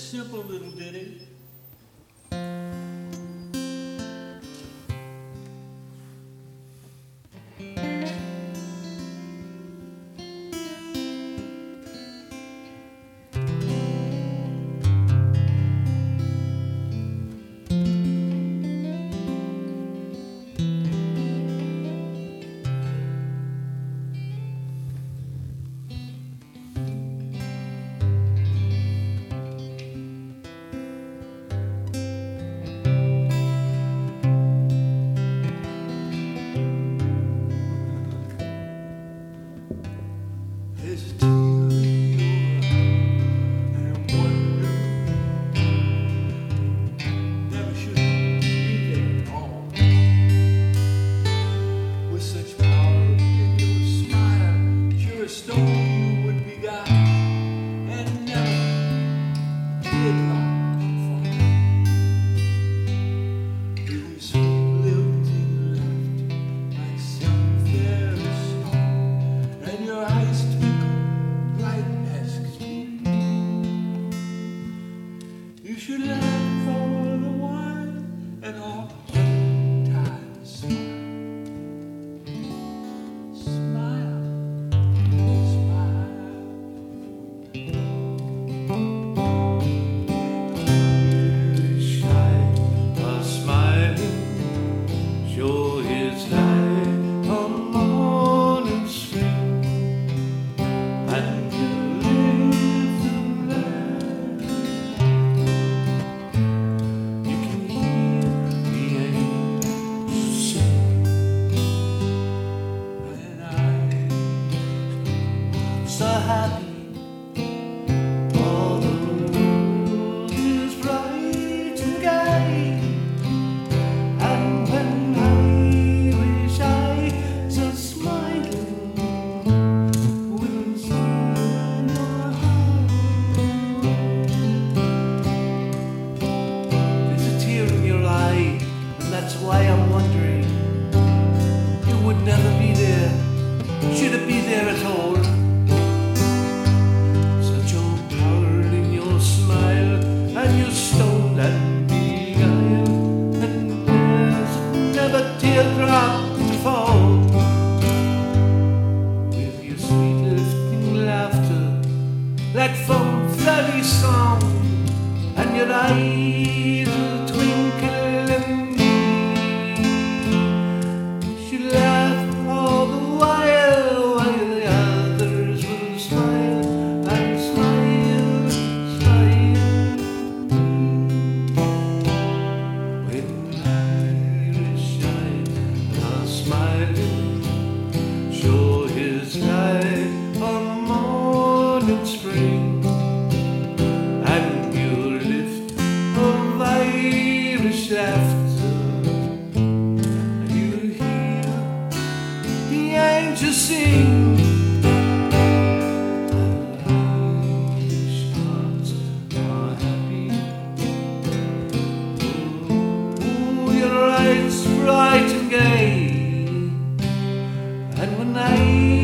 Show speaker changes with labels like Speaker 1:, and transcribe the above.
Speaker 1: simple little ditty. You should laugh for the while and all times smile, smile,
Speaker 2: shy, smiling, show his light on morning spring, and you live and learn. You can hear the angels sing,
Speaker 1: and
Speaker 2: I'm so happy. All the world is bright and gay, and when I wish I was smiling, women sing your heart. There's a tear in your eye, and that's why I'm wondering. You would never be there, should it be there at all? Such old power in your smile, and your stone and beguile, and there's never teardrop to fall. With your sweet lifting laughter, that fun fairy song, and your eyes will twinkle in me. You should laugh all the while the others will smile and smile, smile. When Irish eyes are smiling, show his light on morning spring, and you lift of Irish laughter, and you hear the angels sing. Irish hearts are happy. Oh, your eyes bright and gay, and when I